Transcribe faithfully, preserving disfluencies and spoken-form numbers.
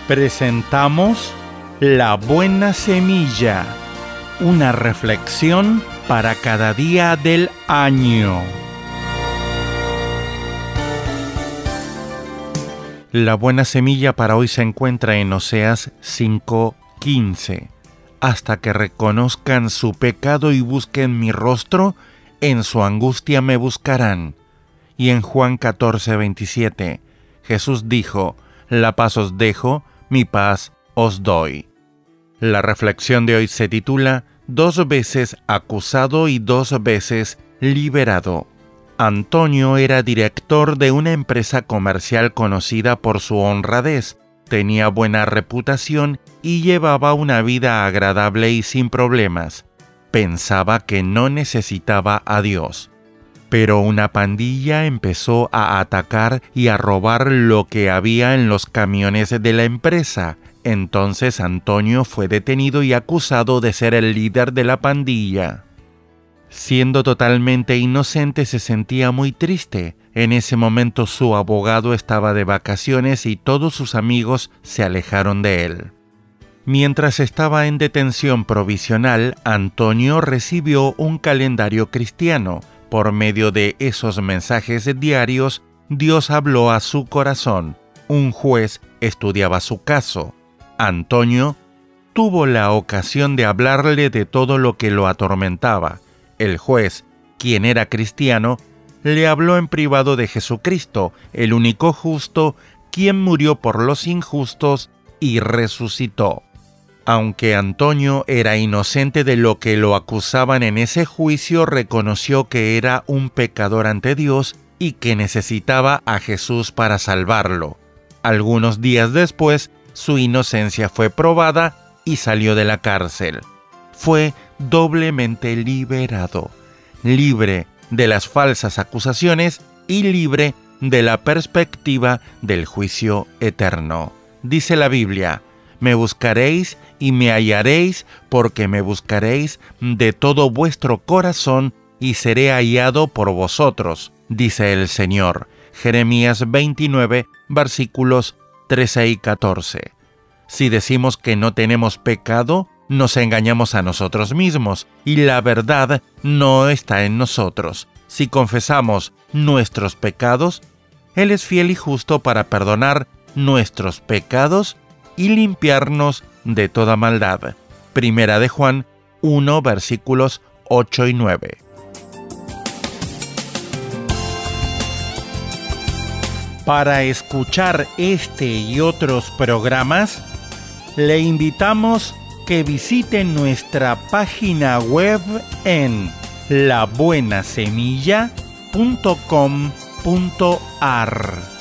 Presentamos La Buena Semilla, una reflexión para cada día del año. La buena semilla para hoy se encuentra en Oseas cinco quince. Hasta que reconozcan su pecado y busquen mi rostro, en su angustia me buscarán. Y en Juan catorce veintisiete, Jesús dijo: La paz os dejo, mi paz os doy. La reflexión de hoy se titula Dos veces acusado y dos veces liberado. Antonio era director de una empresa comercial conocida por su honradez, tenía buena reputación y llevaba una vida agradable y sin problemas. Pensaba que no necesitaba a Dios. Pero una pandilla empezó a atacar y a robar lo que había en los camiones de la empresa. Entonces Antonio fue detenido y acusado de ser el líder de la pandilla. Siendo totalmente inocente, se sentía muy triste. En ese momento su abogado estaba de vacaciones y todos sus amigos se alejaron de él. Mientras estaba en detención provisional, Antonio recibió un calendario cristiano. Por medio de esos mensajes diarios, Dios habló a su corazón. Un juez estudiaba su caso. Antonio tuvo la ocasión de hablarle de todo lo que lo atormentaba. El juez, quien era cristiano, le habló en privado de Jesucristo, el único justo, quien murió por los injustos y resucitó. Aunque Antonio era inocente de lo que lo acusaban en ese juicio, reconoció que era un pecador ante Dios y que necesitaba a Jesús para salvarlo. Algunos días después, su inocencia fue probada y salió de la cárcel. Fue doblemente liberado, libre de las falsas acusaciones y libre de la perspectiva del juicio eterno. Dice la Biblia: Me buscaréis y me hallaréis, porque me buscaréis de todo vuestro corazón y seré hallado por vosotros, dice el Señor. Jeremías veintinueve, versículos trece y catorce. Si decimos que no tenemos pecado, nos engañamos a nosotros mismos y la verdad no está en nosotros. Si confesamos nuestros pecados, Él es fiel y justo para perdonar nuestros pecados y limpiarnos de toda maldad. Primera de Juan uno, versículos ocho y nueve. Para escuchar este y otros programas, le invitamos que visite nuestra página web en la buena semilla punto com punto a r.